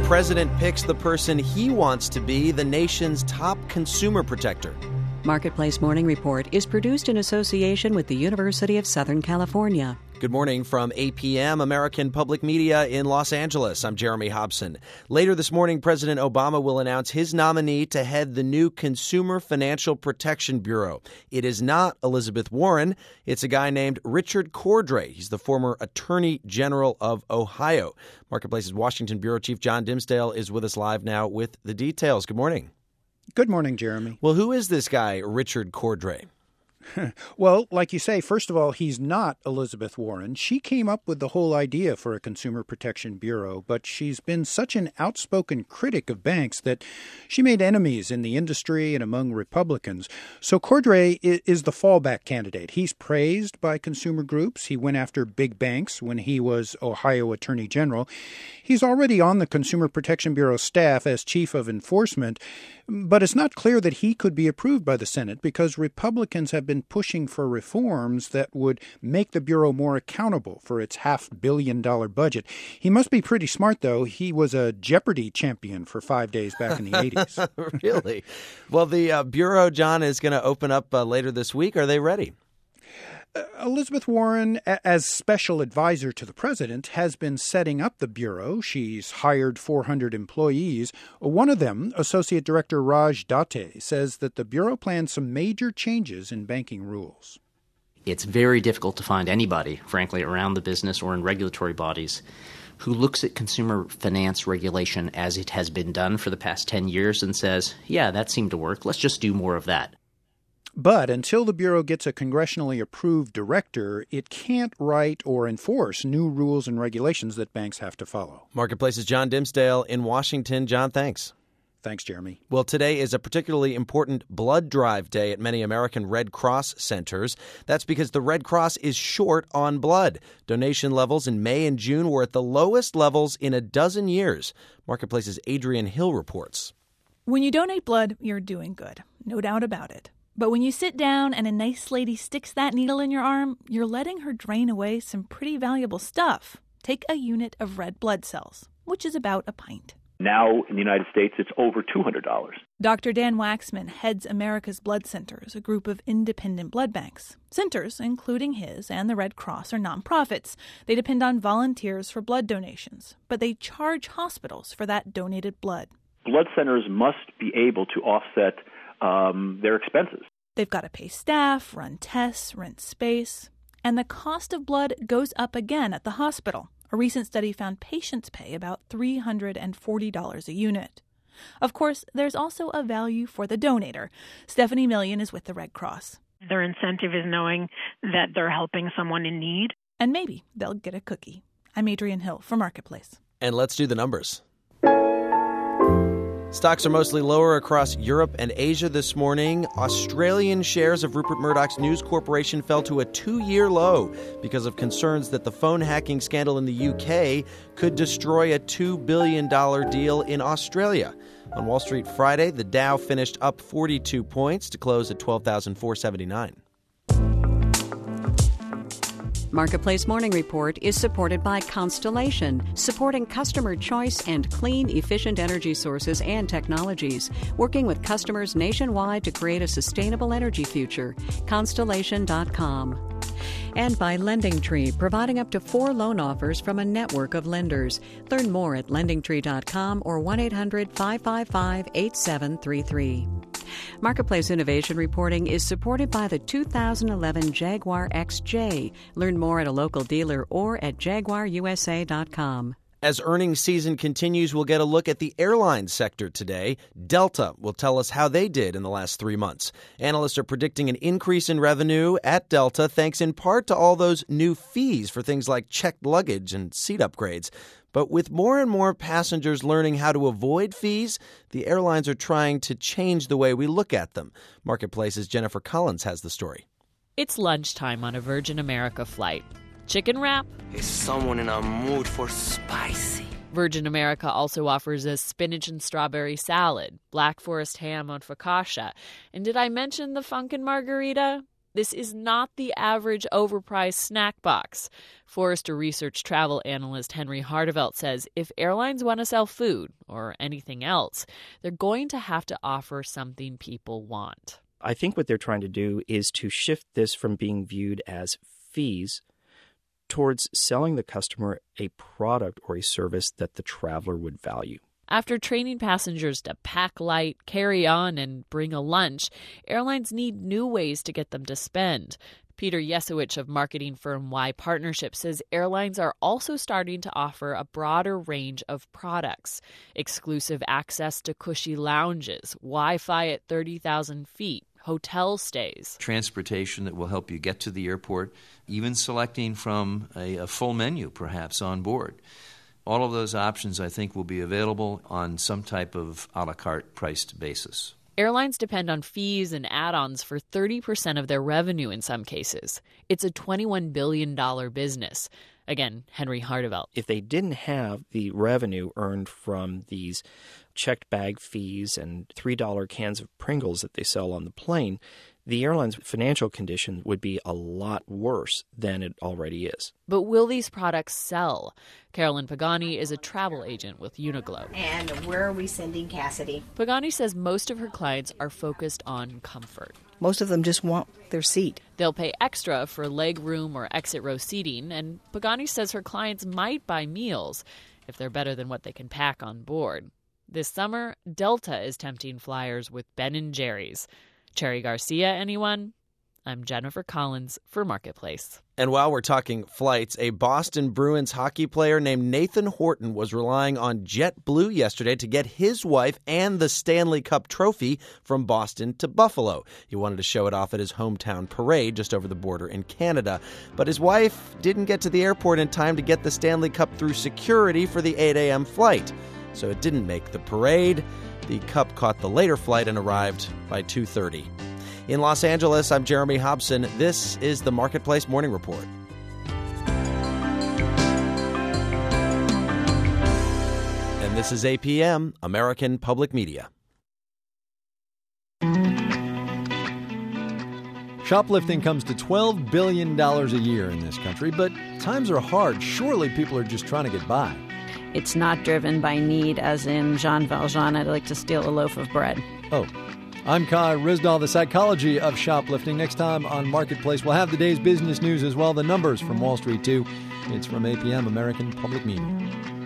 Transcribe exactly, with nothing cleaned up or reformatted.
president picks the person he wants to be the nation's top consumer protector. Marketplace Morning Report is produced in association with the University of Southern California. Good morning from eight p.m. American Public Media in Los Angeles. I'm Jeremy Hobson. Later this morning, President Obama will announce his nominee to head the new Consumer Financial Protection Bureau. It is not Elizabeth Warren. It's a guy named Richard Cordray. He's the former Attorney General of Ohio. Marketplace's Washington Bureau Chief John Dimsdale is with us live now with the details. Good morning. Good morning, Jeremy. Well, who is this guy, Richard Cordray? Well, like you say, first of all, he's not Elizabeth Warren. She came up with the whole idea for a Consumer Protection Bureau, but she's been such an outspoken critic of banks that she made enemies in the industry and among Republicans. So Cordray is the fallback candidate. He's praised by consumer groups. He went after big banks when he was Ohio Attorney General. He's already on the Consumer Protection Bureau staff as chief of enforcement, but it's not clear that he could be approved by the Senate because Republicans have been pushing for reforms that would make the Bureau more accountable for its half-billion dollar budget. He must be pretty smart, though. He was a Jeopardy champion for five days back in the eighties. Really? Well, the uh, Bureau, John, is going to open up uh, later this week. Are they ready? Uh, Elizabeth Warren, as special advisor to the president, has been setting up the Bureau. She's hired four hundred employees. One of them, Associate Director Raj Date, says that the Bureau plans some major changes in banking rules. It's very difficult to find anybody, frankly, around the business or in regulatory bodies who looks at consumer finance regulation as it has been done for the past ten years and says, yeah, that seemed to work. Let's just do more of that. But until the Bureau gets a congressionally approved director, it can't write or enforce new rules and regulations that banks have to follow. Marketplace's John Dimsdale in Washington. John, thanks. Thanks, Jeremy. Well, today is a particularly important blood drive day at many American Red Cross centers. That's because the Red Cross is short on blood. Donation levels in May and June were at the lowest levels in a dozen years. Marketplace's Adrian Hill reports. When you donate blood, you're doing good. No doubt about it. But when you sit down and a nice lady sticks that needle in your arm, you're letting her drain away some pretty valuable stuff. Take a unit of red blood cells, which is about a pint. Now, in the United States, it's over two hundred dollars. Doctor Dan Waxman heads America's Blood Centers, a group of independent blood banks. Centers, including his and the Red Cross, are nonprofits. They depend on volunteers for blood donations, but they charge hospitals for that donated blood. Blood centers must be able to offset um, their expenses. They've got to pay staff, run tests, rent space, and the cost of blood goes up again at the hospital. A recent study found patients pay about three hundred forty dollars a unit. Of course, there's also a value for the donator. Stephanie Million is with the Red Cross. Their incentive is knowing that they're helping someone in need. And maybe they'll get a cookie. I'm Adrian Hill for Marketplace. And let's do the numbers. Stocks are mostly lower across Europe and Asia this morning. Australian shares of Rupert Murdoch's News Corporation fell to a two-year low because of concerns that the phone hacking scandal in the U K could destroy a two billion dollars deal in Australia. On Wall Street Friday, the Dow finished up forty-two points to close at twelve thousand four hundred seventy-nine. Marketplace Morning Report is supported by Constellation, supporting customer choice and clean, efficient energy sources and technologies, working with customers nationwide to create a sustainable energy future. Constellation dot com. And by LendingTree, providing up to four loan offers from a network of lenders. Learn more at lending tree dot com or one eight hundred five five five eight seven three three. Marketplace Innovation Reporting is supported by the two thousand eleven Jaguar X J. Learn more at a local dealer or at jaguar u s a dot com. As earnings season continues, we'll get a look at the airline sector today. Delta will tell us how they did in the last three months. Analysts are predicting an increase in revenue at Delta, thanks in part to all those new fees for things like checked luggage and seat upgrades. But with more and more passengers learning how to avoid fees, the airlines are trying to change the way we look at them. Marketplace's Jennifer Collins has the story. It's lunchtime on a Virgin America flight. Chicken wrap? Is someone in a mood for spicy? Virgin America also offers a spinach and strawberry salad, Black Forest ham on focaccia. And did I mention the Funkin' Margarita? this is not the average overpriced snack box. Forrester Research travel analyst Henry Hardevelt says if airlines want to sell food or anything else, they're going to have to offer something people want. I think what they're trying to do is to shift this from being viewed as fees towards selling the customer a product or a service that the traveler would value. After training passengers to pack light, carry on, and bring a lunch, airlines need new ways to get them to spend. Peter Yesowich of marketing firm Y Partnership says airlines are also starting to offer a broader range of products. Exclusive access to cushy lounges, Wi-Fi at thirty thousand feet, hotel stays. Transportation that will help you get to the airport, even selecting from a, a full menu perhaps on board. All of those options, I think, will be available on some type of a la carte priced basis. Airlines depend on fees and add-ons for thirty percent of their revenue in some cases. It's a twenty-one billion dollars business. Again, Henry Hardevelt. If they didn't have the revenue earned from these checked bag fees and three dollar cans of Pringles that they sell on the plane, the airline's financial condition would be a lot worse than it already is. But will these products sell? Carolyn Pagani is a travel agent with Uniqlo. And where are we sending Cassidy? Pagani says most of her clients are focused on comfort. Most of them just want their seat. They'll pay extra for leg room or exit row seating, and Pagani says her clients might buy meals if they're better than what they can pack on board. This summer, Delta is tempting flyers with Ben and Jerry's. Cherry Garcia, anyone? I'm Jennifer Collins for Marketplace. And while we're talking flights, a Boston Bruins hockey player named Nathan Horton was relying on JetBlue yesterday to get his wife and the Stanley Cup trophy from Boston to Buffalo. He wanted to show it off at his hometown parade just over the border in Canada. But his wife didn't get to the airport in time to get the Stanley Cup through security for the eight a.m. flight. So it didn't make the parade. The Cup caught the later flight and arrived by two thirty. In Los Angeles, I'm Jeremy Hobson. This is the Marketplace Morning Report. And this is A P M, American Public Media. Shoplifting comes to twelve billion dollars a year in this country, but times are hard. Surely people are just trying to get by. It's not driven by need, as in Jean Valjean, I'd like to steal a loaf of bread. Oh. I'm Kai Ryssdal, the psychology of shoplifting. Next time on Marketplace, we'll have the day's business news as well, the numbers from Wall Street, too. It's from A P M, American Public Media.